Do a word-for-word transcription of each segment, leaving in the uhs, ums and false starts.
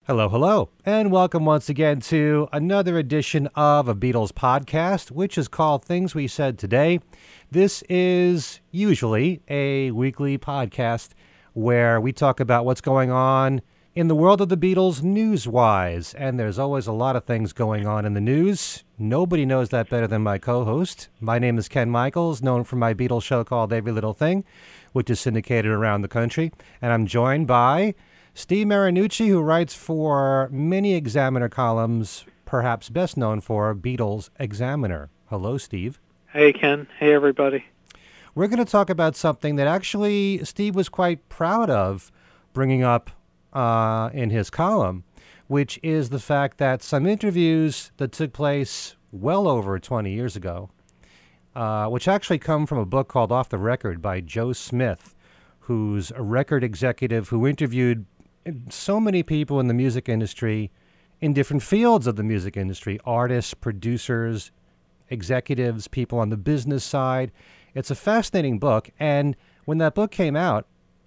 Hello, hello, and welcome once again to another edition of a Beatles podcast, which is called Things We Said Today. This is usually a weekly podcast where we talk about what's going on in the world of the Beatles news-wise, and there's always a lot of things going on in the news. Nobody knows that better than my co-host. My name is Ken Michaels, known for my Beatles show called Every Little Thing, which is syndicated around the country, and I'm joined by Steve Marinucci, who writes for many Examiner columns, perhaps best known for Beatles Examiner. Hello, Steve. Hey, Ken. Hey, everybody. We're going to talk about something that actually Steve was quite proud of bringing up uh, in his column, which is the fact that some interviews that took place well over twenty years ago, uh, which actually come from a book called Off the Record by Joe Smith, who's a record executive who interviewed so many people in the music industry, in different fields of the music industry, artists, producers, executives, people on the business side. It's a fascinating book. And when that book came out,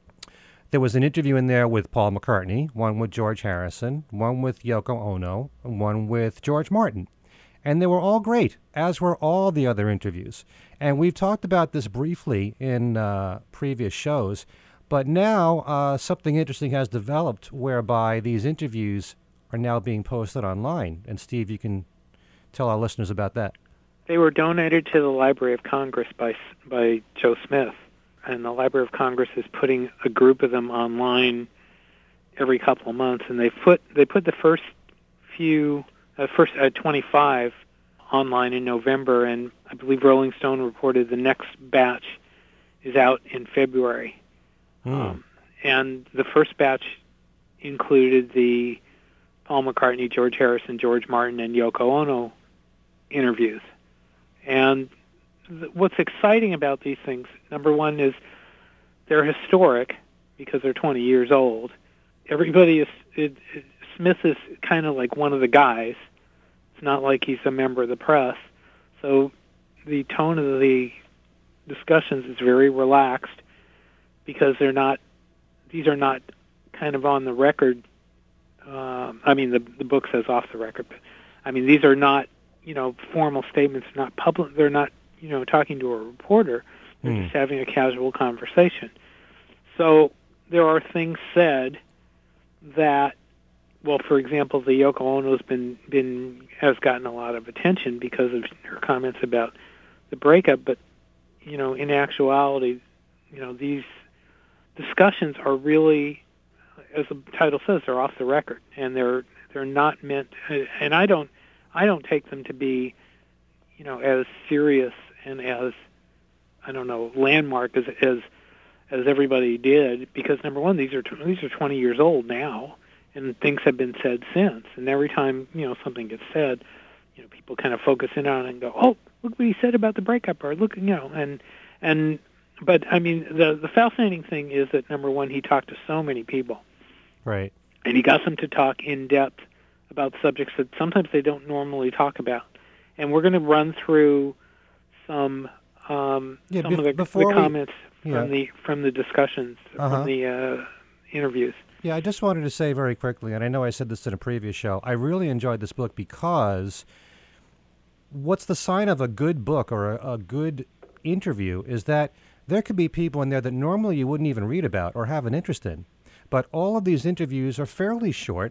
there was an interview in there with Paul McCartney, one with George Harrison, one with Yoko Ono, and one with George Martin. And they were all great, as were all the other interviews. And we've talked about this briefly in uh, previous shows. But now uh, something interesting has developed whereby these interviews are now being posted online. And Steve, you can tell our listeners about that. They were donated to the Library of Congress by by Joe Smith, and the Library of Congress is putting a group of them online every couple of months. And they put they put the first few, uh, first uh, twenty-five online in November, and I believe Rolling Stone reported the next batch is out in February. Hmm. Um, and the first batch included the Paul McCartney, George Harrison, George Martin, and Yoko Ono interviews. And th- what's exciting about these things, number one, is they're historic because they're twenty years old. Everybody is, it, it, Smith is kind of like one of the guys. It's not like he's a member of the press. So the tone of the discussions is very relaxed, because they're not, these are not kind of on the record. Um, I mean, the the book says off the record, but I mean, these are not, you know, formal statements, not public, they're not, you know, talking to a reporter. They're Mm. just having a casual conversation. So there are things said that, well, for example, the Yoko Ono's been, been, has gotten a lot of attention because of her comments about the breakup, but, you know, in actuality, you know, these discussions are really, as the title says, they're off the record, and they're they're not meant. And I don't I don't take them to be, you know, as serious and as, I don't know, landmark as as as everybody did, because number one, these are these are twenty years old now, and things have been said since. And every time, you know, something gets said, you know, people kind of focus in on it and go, oh, look what he said about the breakup, or look, you know, and and. But, I mean, the the fascinating thing is that, number one, he talked to so many people. Right. And he got them to talk in depth about subjects that sometimes they don't normally talk about. And we're going to run through some um, Yeah, some bef- of the, before the we- comments yeah. from the from the discussions, Uh-huh. from the uh, interviews. Yeah, I just wanted to say very quickly, and I know I said this in a previous show, I really enjoyed this book because what's the sign of a good book or a, a good interview is that there could be people in there that normally you wouldn't even read about or have an interest in. But all of these interviews are fairly short,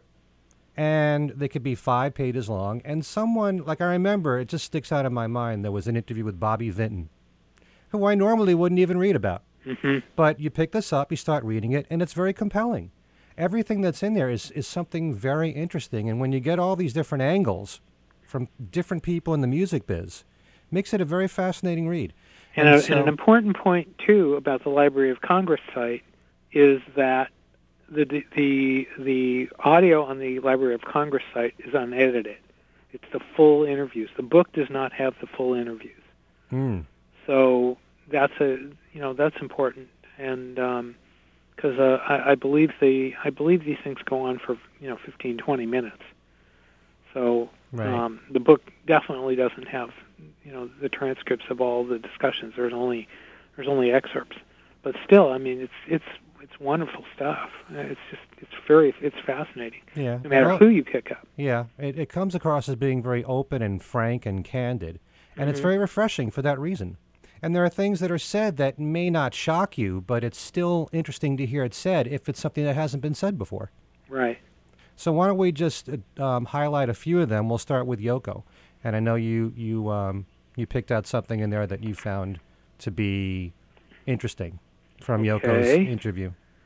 and they could be five pages long. And someone, like I remember, it just sticks out in my mind, there was an interview with Bobby Vinton, who I normally wouldn't even read about. Mm-hmm. But you pick this up, you start reading it, and it's very compelling. Everything that's in there is, is something very interesting. And when you get all these different angles from different people in the music biz, makes it a very fascinating read. And, And a, so- and an important point, too, about the Library of Congress site is that the, the the audio on the Library of Congress site is unedited. It's the full interviews. The book does not have the full interviews. Mm. So that's a you know that's important, and because um, uh, I, I believe the I believe these things go on for you know fifteen, twenty minutes. So Right. um, the book definitely doesn't have you know the transcripts of all the discussions. There's only there's only excerpts, but still, I mean, it's it's it's wonderful stuff. It's just it's very it's fascinating. Yeah. No matter Well, who you pick up. Yeah, it, it comes across as being very open and frank and candid, and it's Mhm. very refreshing for that reason. And there are things that are said that may not shock you, but it's still interesting to hear it said if it's something that hasn't been said before. Right. So why don't we just uh, um, highlight a few of them? We'll start with Yoko, and I know you you um, you picked out something in there that you found to be interesting from Yoko's Okay. interview.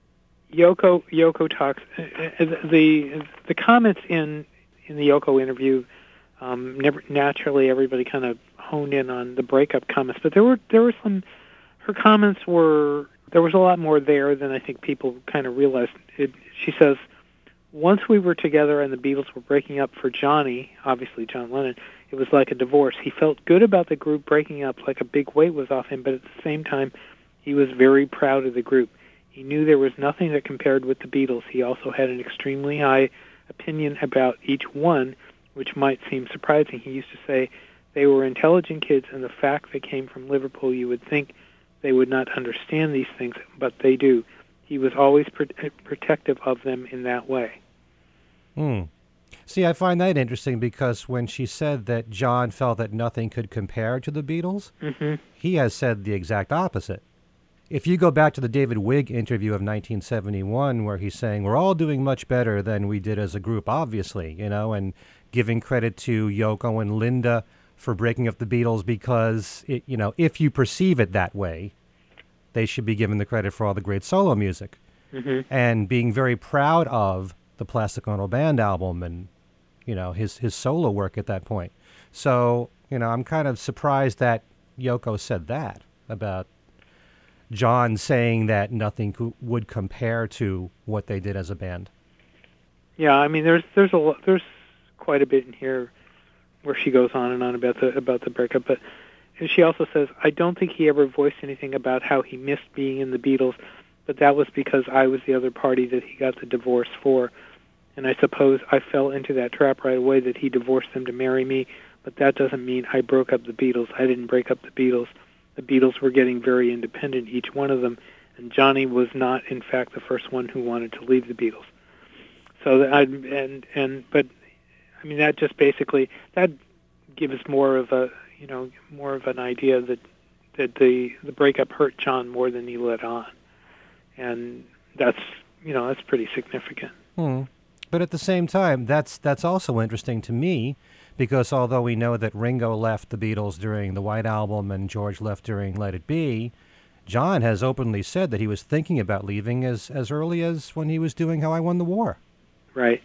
Yoko Yoko talks uh, uh, the the comments in in the Yoko interview. Um, never, naturally, everybody kind of honed in on the breakup comments, but there were there were some. Her comments were there was a lot more there than I think people kind of realized. It, she says, "Once we were together and the Beatles were breaking up for Johnny, obviously John Lennon, it was like a divorce. He felt good about the group breaking up, like a big weight was off him, but at the same time, he was very proud of the group. He knew there was nothing that compared with the Beatles. He also had an extremely high opinion about each one, which might seem surprising. He used to say they were intelligent kids, and the fact they came from Liverpool, you would think they would not understand these things, but they do. He was always pro- protective of them in that way." Hmm. See, I find that interesting because when she said that John felt that nothing could compare to the Beatles, Mm-hmm. he has said the exact opposite. If you go back to the David Wigg interview of nineteen seventy-one, where he's saying, we're all doing much better than we did as a group, obviously, you know, and giving credit to Yoko and Linda for breaking up the Beatles because, it, you know, if you perceive it that way, they should be given the credit for all the great solo music. Mm-hmm. And being very proud of the Plastic Ono Band album and, you know, his, his solo work at that point. So, you know, I'm kind of surprised that Yoko said that about John saying that nothing co- would compare to what they did as a band. Yeah, I mean, there's there's a lo- there's quite a bit in here where she goes on and on about the about the breakup, but she also says, "I don't think he ever voiced anything about how he missed being in the Beatles, but that was because I was the other party that he got the divorce for, and I suppose I fell into that trap right away that he divorced them to marry me, but that doesn't mean I broke up the Beatles. I didn't break up the Beatles. The Beatles were getting very independent, each one of them, and Johnny was not, in fact, the first one who wanted to leave the Beatles." So that I and and but I mean that just basically that gives more of a you know more of an idea that that the the breakup hurt John more than he let on, and that's you know that's pretty significant. Hmm. But at the same time, that's that's also interesting to me, because although we know that Ringo left the Beatles during the White Album and George left during Let It Be, John has openly said that he was thinking about leaving as, as early as when he was doing How I Won the War. Right.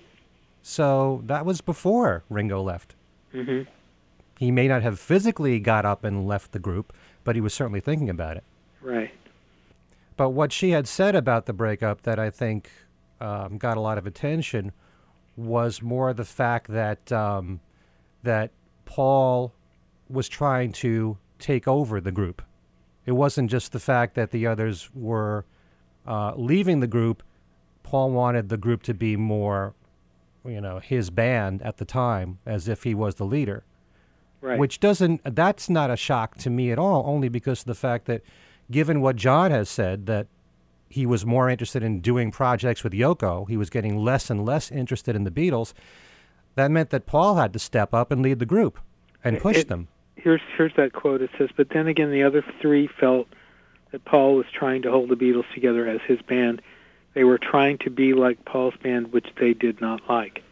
So that was before Ringo left. Mm-hmm. He may not have physically got up and left the group, but he was certainly thinking about it. Right. But what she had said about the breakup that I think um, got a lot of attention was more the fact that um, that Paul was trying to take over the group. It wasn't just the fact that the others were uh, leaving the group. Paul wanted the group to be more, you know, his band at the time, as if he was the leader. Right. Which doesn't, that's not a shock to me at all, only because of the fact that, given what John has said, that he was more interested in doing projects with Yoko, he was getting less and less interested in the Beatles, that meant that Paul had to step up and lead the group and push It- them. Here's here's that quote. It says, "But then again, the other three felt that Paul was trying to hold the Beatles together as his band. They were trying to be like Paul's band, which they did not like."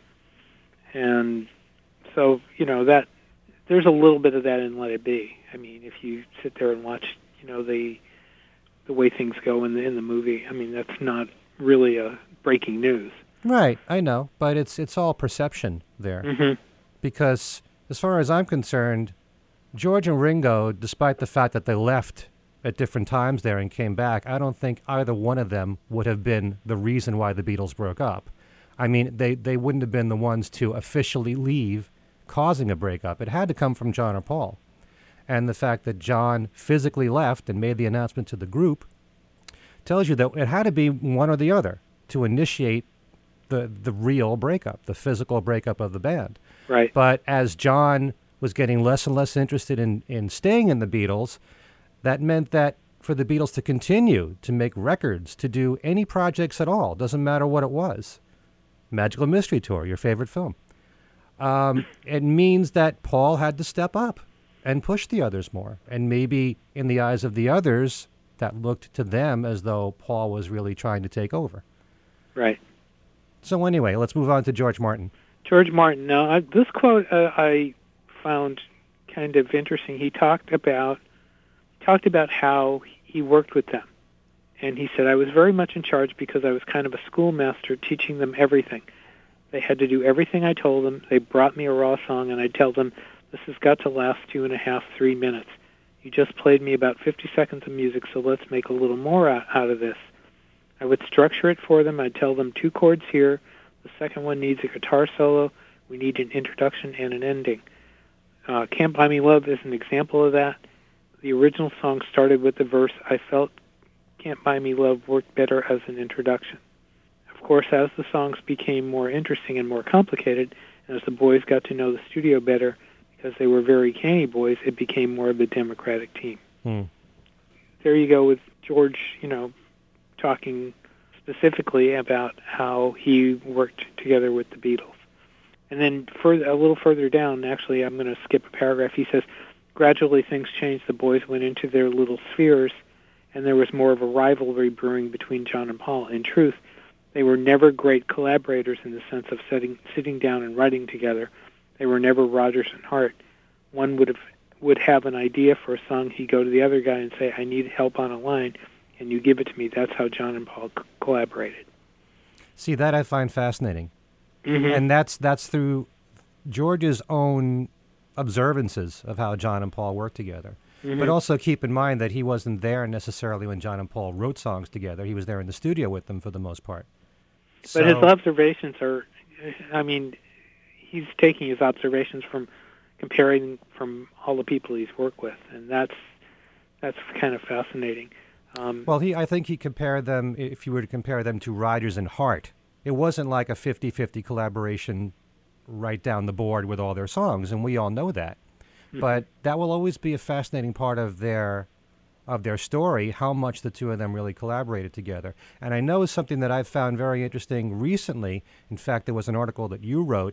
And so, you know, that there's a little bit of that in Let It Be. I mean, if you sit there and watch, you know, the the way things go in the in the movie, I mean, that's not really a breaking news. Right, I know, but it's it's all perception there. Mm-hmm. Because as far as I'm concerned, George and Ringo, despite the fact that they left at different times there and came back, I don't think either one of them would have been the reason why the Beatles broke up. I mean, they, they wouldn't have been the ones to officially leave, causing a breakup. It had to come from John or Paul. And the fact that John physically left and made the announcement to the group tells you that it had to be one or the other to initiate the, the real breakup, the physical breakup of the band. Right. But as John was getting less and less interested in, in staying in the Beatles, that meant that for the Beatles to continue to make records, to do any projects at all, doesn't matter what it was. Magical Mystery Tour, your favorite film. Um, it means that Paul had to step up and push the others more. And maybe in the eyes of the others, that looked to them as though Paul was really trying to take over. Right. So anyway, let's move on to George Martin. George Martin. Now, I, this quote uh, I found kind of interesting. He talked about talked about how he worked with them. And he said, I was very much in charge because I was kind of a schoolmaster teaching them everything. They had to do everything I told them. They brought me a raw song, and I'd tell them, this has got to last two and a half, three minutes. You just played me about fifty seconds of music, so let's make a little more out, out of this. I would structure it for them. I'd tell them two chords here. The second one needs a guitar solo. We need an introduction and an ending. Uh, Can't Buy Me Love is an example of that. The original song started with the verse, I felt Can't Buy Me Love worked better as an introduction. Of course, as the songs became more interesting and more complicated, and as the boys got to know the studio better, because they were very canny boys, it became more of a democratic team. Hmm. There you go with George, you know, talking specifically about how he worked together with the Beatles. And then further, a little further down, actually, I'm going to skip a paragraph. He says, gradually things changed. The boys went into their little spheres, and there was more of a rivalry brewing between John and Paul. In truth, they were never great collaborators in the sense of setting, sitting down and writing together. They were never Rodgers and Hart. One would have would have an idea for a song. He'd go to the other guy and say, I need help on a line, and you give it to me. That's how John and Paul c- collaborated. See, that I find fascinating. Mm-hmm. And that's that's through George's own observances of how John and Paul worked together. Mm-hmm. But also keep in mind that he wasn't there necessarily when John and Paul wrote songs together. He was there in the studio with them for the most part. But So, his observations are, I mean, he's taking his observations from comparing from all the people he's worked with, and that's that's kind of fascinating. Um, well, he I think he compared them, if you were to compare them to Rodgers and Hart, it wasn't like a fifty-fifty collaboration right down the board with all their songs, and we all know that. mm-hmm. But that will always be a fascinating part of their of their story, how much the two of them really collaborated together. And I know something that I've found very interesting recently. In fact, there was an article that you wrote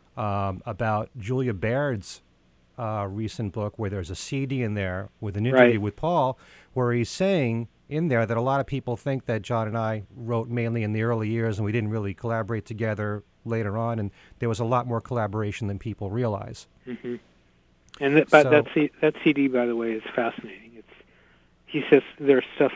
um, about Julia Baird's uh, recent book where there's a C D in there with an interview Right. with Paul where he's saying in there that a lot of people think that John and I wrote mainly in the early years and we didn't really collaborate together later on, and there was a lot more collaboration than people realize. Mm-hmm. And that, but So- that C, that C D, by the way, is fascinating. It's he says there's stuff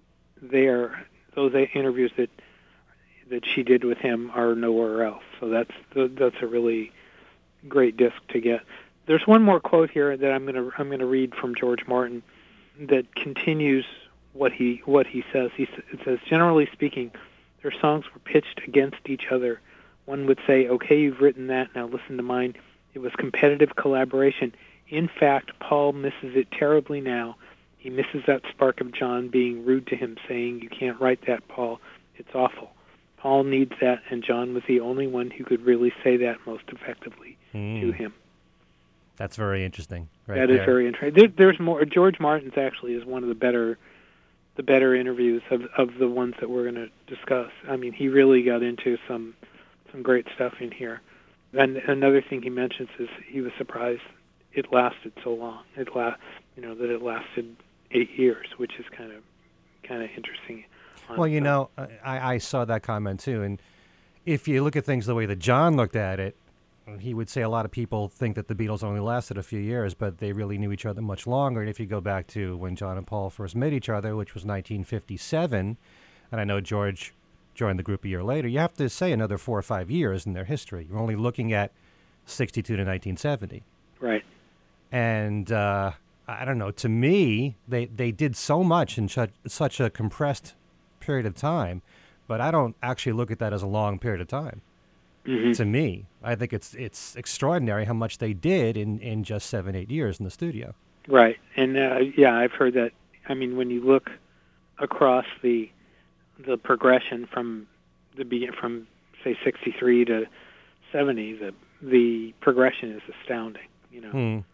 there. Those interviews that that she did with him are nowhere else. So that's that's a really great disc to get. There's one more quote here that I'm going to I'm going to read from George Martin that continues what he what he says. He s- it says, generally speaking, their songs were pitched against each other. One would say, okay, you've written that, now listen to mine. It was competitive collaboration. In fact, Paul misses it terribly now. He misses that spark of John being rude to him, saying, you can't write that, Paul. It's awful. Paul needs that, and John was the only one who could really say that most effectively Mm. to him. That's very interesting. Right That is there. very interesting. There, there's more. George Martin's actually is one of the better, the better interviews of of the ones that we're going to discuss. I mean, he really got into some some great stuff in here. And another thing he mentions is he was surprised it lasted so long. It la- you know, that it lasted eight years, which is kind of kind of interesting. on Well, you its know, I, I saw that comment too, and if you look at things the way that John looked at it, he would say a lot of people think that the Beatles only lasted a few years, but they really knew each other much longer. And if you go back to when John and Paul first met each other, which was nineteen fifty-seven, and I know George joined the group a year later, you have to say another four or five years in their history. You're only looking at sixty-two to nineteen seventy. Right. And uh, I don't know, to me, they, they did so much in such, such a compressed period of time, but I don't actually look at that as a long period of time. Mm-hmm. To me, I think it's it's extraordinary how much they did in, in just seven, eight years in the studio. Right. And uh, yeah, I've heard that. I mean, when you look across the the progression from the be from say sixty-three to seventy, the the progression is astounding. You know. Hmm.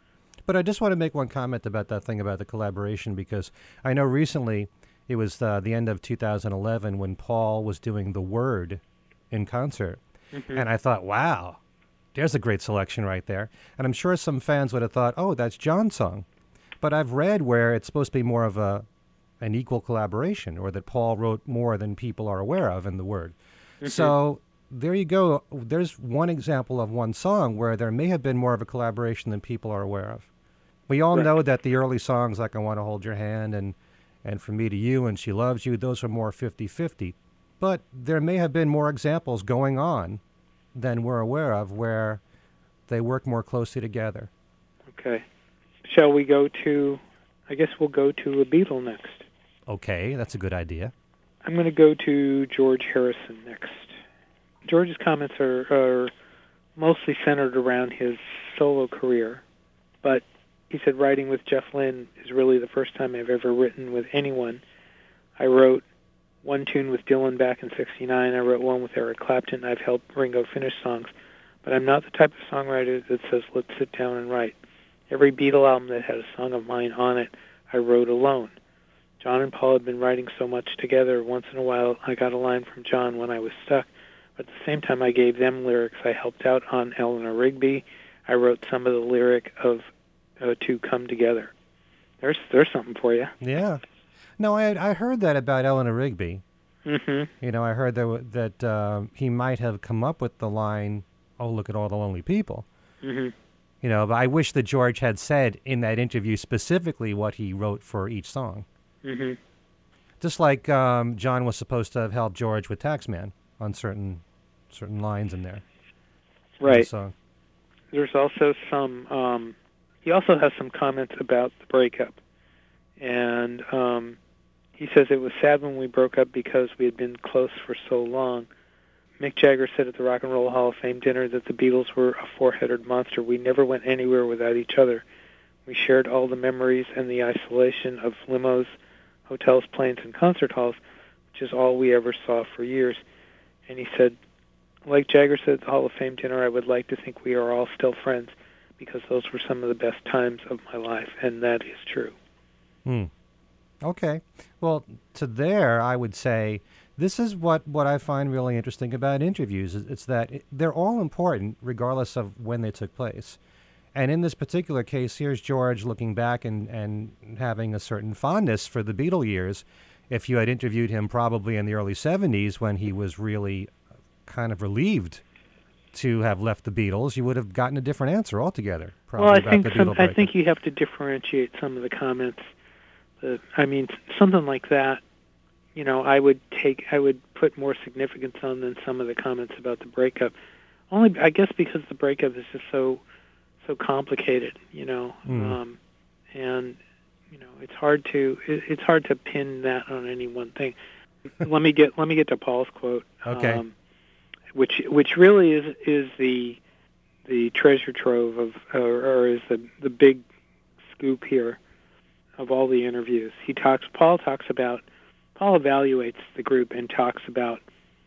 But I just want to make one comment about that thing about the collaboration, because I know recently it was uh, the end of two thousand eleven when Paul was doing The Word in concert. Mm-hmm. And I thought, wow, there's a great selection right there. And I'm sure some fans would have thought, oh, that's John's song. But I've read where it's supposed to be more of a an equal collaboration, or that Paul wrote more than people are aware of in The Word. Mm-hmm. So there you go. There's one example of one song where there may have been more of a collaboration than people are aware of. We all right. know that the early songs like I Want to Hold Your Hand and, and From Me to You and She Loves You, those are more fifty-fifty. But there may have been more examples going on than we're aware of where they work more closely together. Okay. Shall we go to, I guess we'll go to a Beatle next. Okay, that's a good idea. I'm going to go to George Harrison next. George's comments are, are mostly centered around his solo career, but he said writing with Jeff Lynne is really the first time I've ever written with anyone. I wrote one tune with Dylan back in sixty-nine. I wrote one with Eric Clapton. I've helped Ringo finish songs, but I'm not the type of songwriter that says, let's sit down and write. Every Beatle album that had a song of mine on it, I wrote alone. John and Paul had been writing so much together. Once in a while, I got a line from John when I was stuck. But at the same time, I gave them lyrics. I helped out on Eleanor Rigby. I wrote some of the lyric of uh, To Come Together. There's there's something for you. Yeah. No, I I heard that about Eleanor Rigby. Mm-hmm. You know, I heard that, that uh, he might have come up with the line, oh, look at all the lonely people. Mm-hmm. You know, but I wish that George had said in that interview specifically what he wrote for each song. Mm-hmm. Just like um, John was supposed to have helped George with Taxman on certain certain lines in there. Right. So there's also some. Um, he also has some comments about the breakup, and um, he says it was sad when we broke up because we had been close for so long. Mick Jagger said at the Rock and Roll Hall of Fame dinner that the Beatles were a four-headed monster. We never went anywhere without each other. We shared all the memories and the isolation of limos, hotels, planes, and concert halls, which is all we ever saw for years. And he said, like Jagger said at the Hall of Fame dinner, I would like to think we are all still friends because those were some of the best times of my life, and that is true. Hmm. Okay. Well, to there, I would say this is what, what I find really interesting about interviews. It's that it, they're all important regardless of when they took place. And in this particular case, here's George looking back and, and having a certain fondness for the Beatle years. If you had interviewed him probably in the early seventies when he was really kind of relieved to have left the Beatles, you would have gotten a different answer altogether. Probably well, I about think the some, Beatle I breakup. think you have to differentiate some of the comments. That, I mean, something like that, you know, I would take, I would put more significance on than some of the comments about the breakup. Only, I guess, because the breakup is just so, so complicated, you know, mm. um, and you know, it's hard to, it, it's hard to pin that on any one thing. let me get, let me get to Paul's quote. Okay. Um, which, which really is is the, the treasure trove of, or, or is the the big scoop here of all the interviews. He talks. Paul talks about. Paul evaluates the group and talks about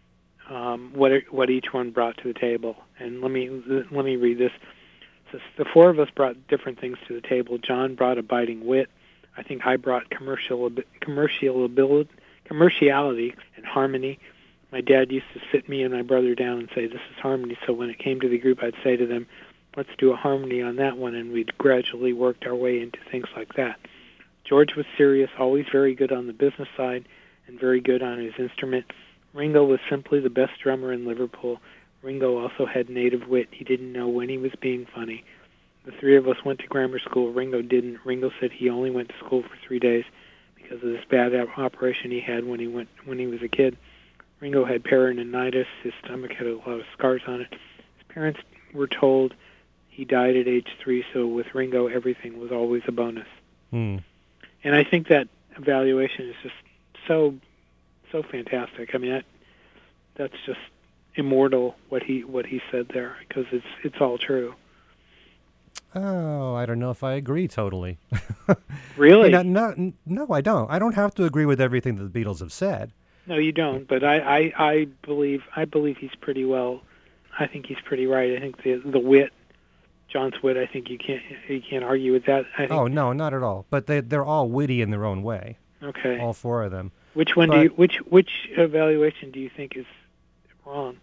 um, what it, what each one brought to the table. And let me let me read this. It says, the four of us brought different things to the table. John brought a biting wit. I think I brought commercial commercial ability, commerciality and harmony. My dad used to sit me and my brother down and say, this is harmony. So when it came to the group, I'd say to them, let's do a harmony on that one. And we'd gradually worked our way into things like that. George was serious, always very good on the business side and very good on his instrument. Ringo was simply the best drummer in Liverpool. Ringo also had native wit. He didn't know when he was being funny. The three of us went to grammar school. Ringo didn't. Ringo said he only went to school for three days because of this bad operation he had when he went when he was a kid. Ringo had peritonitis. His stomach had a lot of scars on it. His parents were told he died at age three, so with Ringo, everything was always a bonus. Mm. And I think that evaluation is just so, so fantastic. I mean, that that's just immortal what he what he said there because it's it's all true. Oh, I don't know if I agree totally. Really? no, no, no, I don't. I don't have to agree with everything that the Beatles have said. No, you don't. But I, I, I believe I believe he's pretty well. I think he's pretty right. I think the the wit, John's wit. I think you can't you can't argue with that. I think. Oh no, not at all. But they they're all witty in their own way. Okay. All four of them. Which one but, do you which which evaluation do you think is wrong?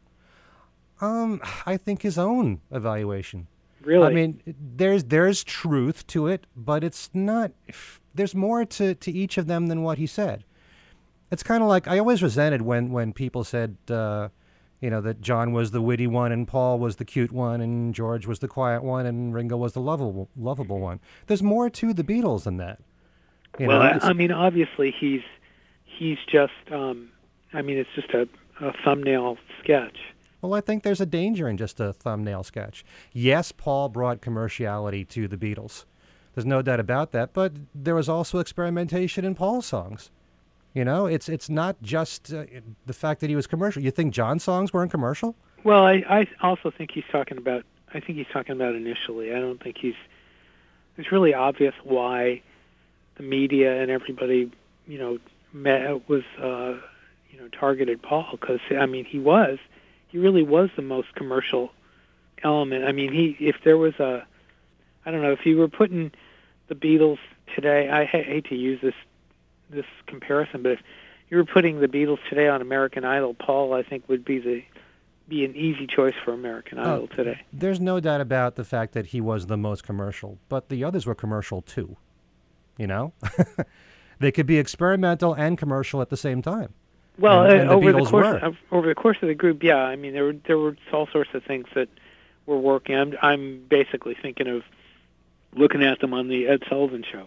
Um, I think his own evaluation. Really? I mean, there's there's truth to it, but it's not. There's more to, to each of them than what he said. It's kind of like I always resented when when people said, uh, you know, that John was the witty one and Paul was the cute one and George was the quiet one and Ringo was the lovable lovable one. There's more to the Beatles than that. You well, know, I, I mean, obviously he's he's just. Um, I mean, it's just a, a thumbnail sketch. Well, I think there's a danger in just a thumbnail sketch. Yes, Paul brought commerciality to the Beatles. There's no doubt about that. But there was also experimentation in Paul's songs. You know, it's it's not just uh, the fact that he was commercial. You think John's songs weren't commercial? Well, I, I also think he's talking about. I think he's talking about initially. I don't think he's. It's really obvious why the media and everybody, you know, met, was uh, you know targeted Paul because I mean he was. He really was the most commercial element. I mean, he if there was a, I don't know, if you were putting the Beatles today, I ha- hate to use this this comparison, but if you were putting the Beatles today on American Idol, Paul, I think, would be the be an easy choice for American Idol uh, today. There's no doubt about the fact that he was the most commercial, but the others were commercial too. You know, they could be experimental and commercial at the same time. Well, and, and uh, the over Beatles the course were. of, over the course of the group, yeah. I mean, there were there were all sorts of things that were working. I'm I'm basically thinking of looking at them on the Ed Sullivan Show,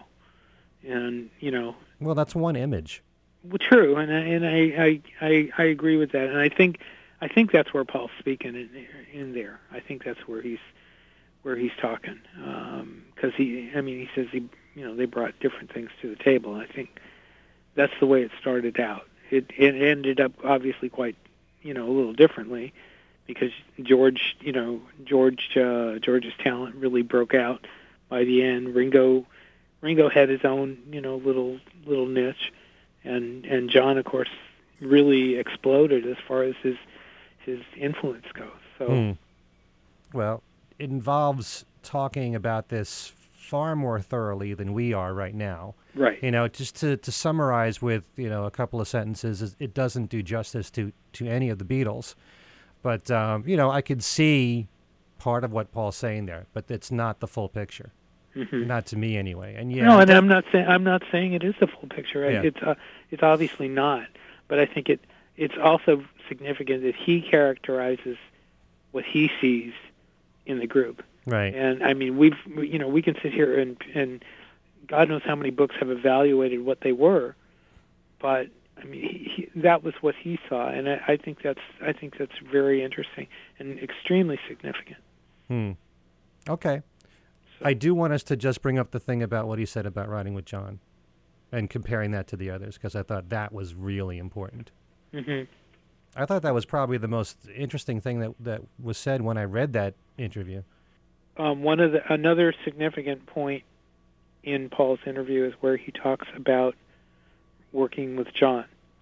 and you know. Well, that's one image. Well, true, and I, and I, I I I agree with that, and I think I think that's where Paul's speaking in in there. I think that's where he's where he's talking because um, he. I mean, he says he you know they brought different things to the table. I think that's the way it started out. It, it ended up obviously quite, you know, a little differently, because George, you know, George, uh, George's talent really broke out by the end. Ringo, Ringo had his own, you know, little little niche, and and John, of course, really exploded as far as his his influence goes. So, hmm. Well, it involves talking about this far more thoroughly than we are right now. Right. You know, just to, to summarize with, you know, a couple of sentences, it doesn't do justice to, to any of the Beatles. But, um, you know, I could see part of what Paul's saying there, but it's not the full picture. Mm-hmm. Not to me anyway. And yeah, no, and I'm not saying I'm not saying it is the full picture. Yeah. It's uh, it's obviously not. But I think it it's also significant that he characterizes what he sees in the group. Right. And I mean, we've you know we can sit here and and God knows how many books have evaluated what they were, but I mean he, he, that was what he saw, and I, I think that's I think that's very interesting and extremely significant. Hmm. Okay. So. I do want us to just bring up the thing about what he said about writing with John, and comparing that to the others, because I thought that was really important. Mm-hmm. I thought that was probably the most interesting thing that that was said when I read that interview. Um, one of the another significant point in Paul's interview is where he talks about working with John.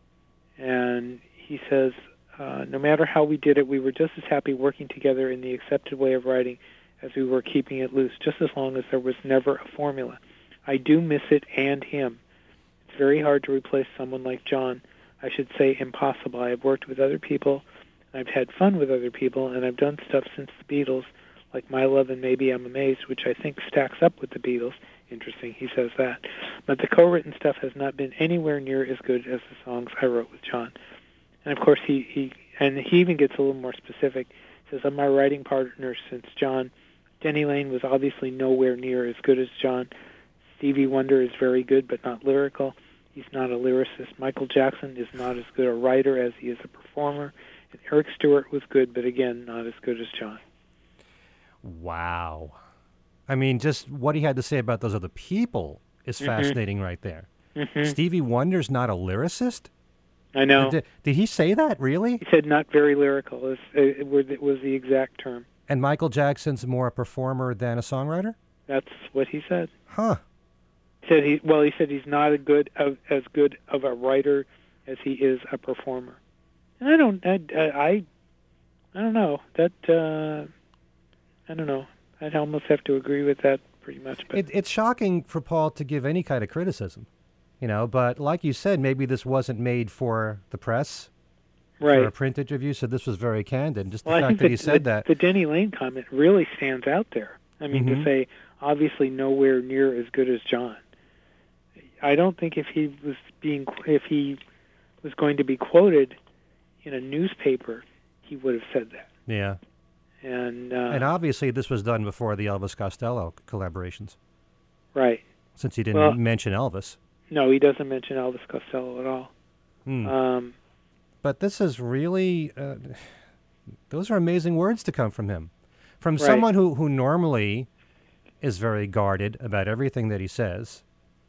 And he says, uh, no matter how we did it, we were just as happy working together in the accepted way of writing as we were keeping it loose, just as long as there was never a formula. I do miss it and him. It's very hard to replace someone like John. I should say impossible. I have worked with other people, and I've had fun with other people, and I've done stuff since the Beatles, like My Love and Maybe I'm Amazed, which I think stacks up with the Beatles. Interesting, he says that. But the co-written stuff has not been anywhere near as good as the songs I wrote with John. And of course, he, he and he even gets a little more specific. He says, of my writing partners since John, Denny Lane was obviously nowhere near as good as John. Stevie Wonder is very good, but not lyrical. He's not a lyricist. Michael Jackson is not as good a writer as he is a performer. And Eric Stewart was good, but again, not as good as John. Wow. I mean, just what he had to say about those other people is mm-hmm. fascinating right there. Mm-hmm. Stevie Wonder's not a lyricist? I know. Did, did he say that, really? He said not very lyrical. It was, it was the exact term. And Michael Jackson's more a performer than a songwriter? That's what he said. Huh. He said he well, he said he's not a good of, as good of a writer as he is a performer. And I don't, I, I, I don't know that. Uh, I don't know. I'd almost have to agree with that pretty much. But It, it's shocking for Paul to give any kind of criticism, you know, but like you said, maybe this wasn't made for the press, right. for a print interview, so this was very candid. Just the well, I fact think that he the, said the, that. the Denny Lane comment really stands out there. I mean, Mhm. to say, obviously nowhere near as good as John. I don't think if he was being, if he was going to be quoted in a newspaper, he would have said that. Yeah. And uh, And obviously this was done before the Elvis Costello collaborations, right. since he didn't Well- mention Elvis. No, he doesn't mention Elvis Costello at all. Hmm. Um, But this is really, uh, those are amazing words to come from him. From Right. someone who, who normally is very guarded about everything that he says.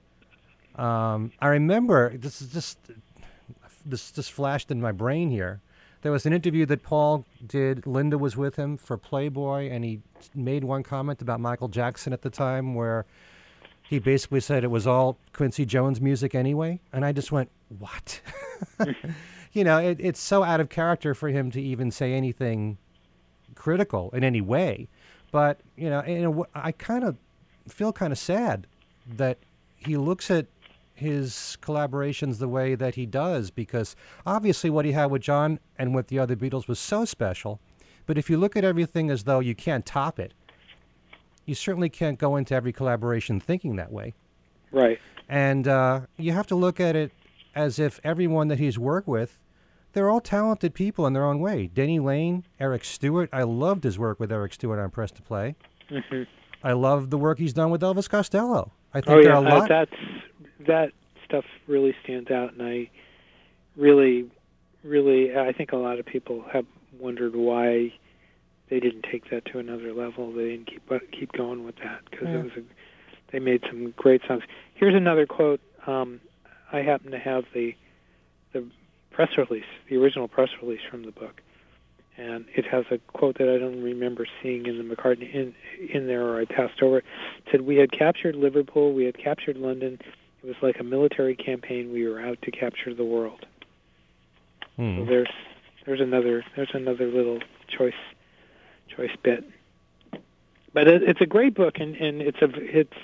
Um, I remember, this is just, this just flashed in my brain here. There was an interview that Paul did. Linda was with him for Playboy, and he made one comment about Michael Jackson at the time where he basically said it was all Quincy Jones music anyway. And I just went, what? You know, it, it's so out of character for him to even say anything critical in any way. But, you know, in a w- I kind of feel kind of sad that he looks at his collaborations the way that he does, because obviously what he had with John and with the other Beatles was so special. But if you look at everything as though you can't top it, you certainly can't go into every collaboration thinking that way. right. And uh, you have to look at it as if everyone that he's worked with, they're all talented people in their own way. Denny Lane, Eric Stewart. I loved his work with Eric Stewart on Press to Play. Mm-hmm. I love the work he's done with Elvis Costello. I think Oh there yeah, are a uh, lot. that's that stuff really stands out, and I really, really, I think a lot of people have wondered why they didn't take that to another level. They didn't keep uh, keep going with that because Yeah. it was a, they made some great songs. Here's another quote. Um, I happen to have the the press release, the original press release from the book, and it has a quote that I don't remember seeing in the McCartney in in there, or I passed over it. It said, "We had captured Liverpool, we had captured London. It was like a military campaign. We were out to capture the world." Hmm. So there's there's another there's another little choice choice bit. But it, it's a great book, and, and it's a it's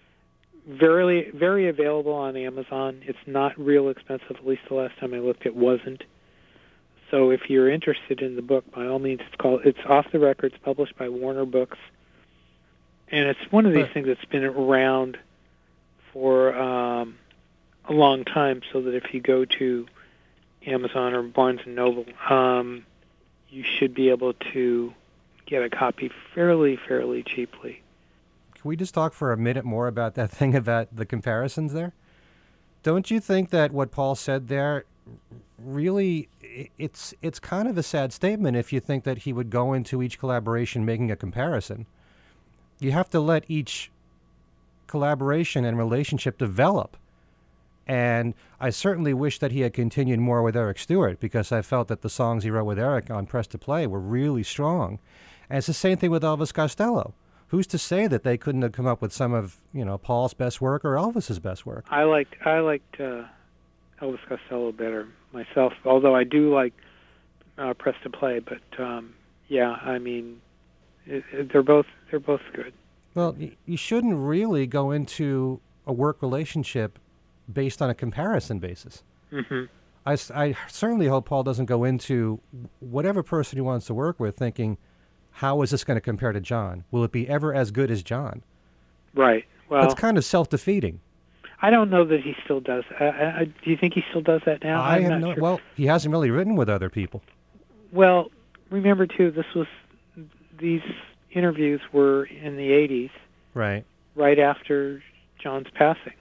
very very available on Amazon. It's not real expensive. At least the last time I looked, it wasn't. So if you're interested in the book, by all means, it's called it's Off the Record. It's published by Warner Books, and it's one of these But- things that's been around for um, a long time. So that if you go to Amazon or Barnes and Noble, um, you should be able to get a copy fairly fairly cheaply. Can we just talk for a minute more about that thing about the comparisons there? Don't you think that what Paul said there really, i- it's it's kind of a sad statement if you think that he would go into each collaboration making a comparison. You have to let each collaboration and relationship develop. And I certainly wish that he had continued more with Eric Stewart, because I felt that the songs he wrote with Eric on Press to Play were really strong. And it's the same thing with Elvis Costello. Who's to say that they couldn't have come up with some of, you know, Paul's best work or Elvis's best work? I liked I liked uh, Elvis Costello better myself, although I do like uh, Press to Play. But um, yeah, I mean, it, it, they're both they're both good. Well, y- you shouldn't really go into a work relationship based on a comparison basis. Mm-hmm. I, s- I certainly hope Paul doesn't go into whatever person he wants to work with thinking, how is this going to compare to John? Will it be ever as good as John? Right. Well, That's kind of self-defeating. I don't know that he still does. I, I, do you think he still does that now? I I'm have not no. sure. Well, he hasn't really written with other people. Well, remember too, this was these interviews were in the eighties, Right. right after John's passing.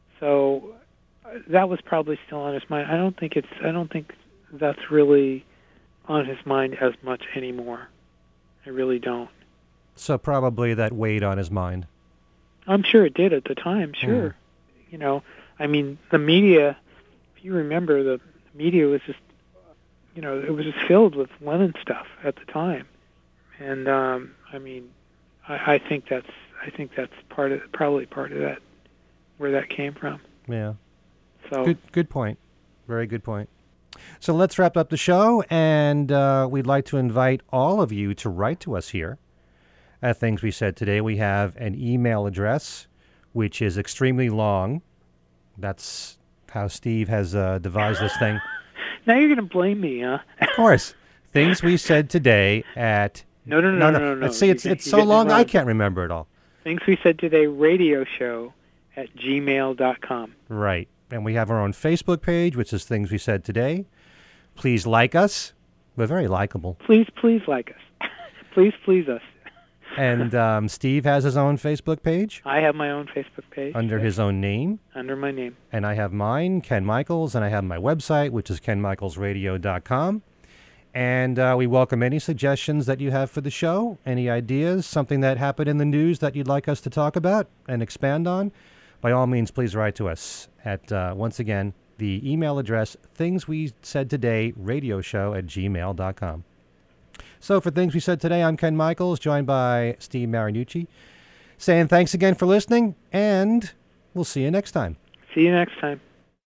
So uh, that was probably still on his mind. I don't think it's. I don't think that's really on his mind as much anymore. I really don't. So probably that weighed on his mind. I'm sure it did at the time. Sure. Mm. You know, I mean, the media. If you remember, the media was just, you know, it was just filled with Lennon stuff at the time, and um, I mean, I, I think that's. I think that's part of probably part of that, where that came from. Yeah. So Good. Good point. Very good point. So let's wrap up the show, and uh, we'd like to invite all of you to write to us here at Things We Said Today. We have an email address, which is extremely long. That's how Steve has uh, devised this thing. Now you're going to blame me, huh? Of course. Things We Said Today at... No, no, no, no, no. no, no. See, it's, it's so long I can't remember it all. Things We Said Today radio show at gmail dot com. Right. And we have our own Facebook page, which is Things We Said Today. Please like us. We're very likable. Please, please like us. Please, please us. And um, Steve has his own Facebook page. I have my own Facebook page. Under yes. his own name. Under my name. And I have mine, Ken Michaels, and I have my website, which is ken michaels radio dot com. And uh, we welcome any suggestions that you have for the show, any ideas, something that happened in the news that you'd like us to talk about and expand on. By all means, please write to us at, uh, once again, the email address, Things We Said Today, radio show at gmail dot com. So for Things We Said Today, I'm Ken Michaels, joined by Steve Marinucci, saying thanks again for listening, and we'll see you next time. See you next time.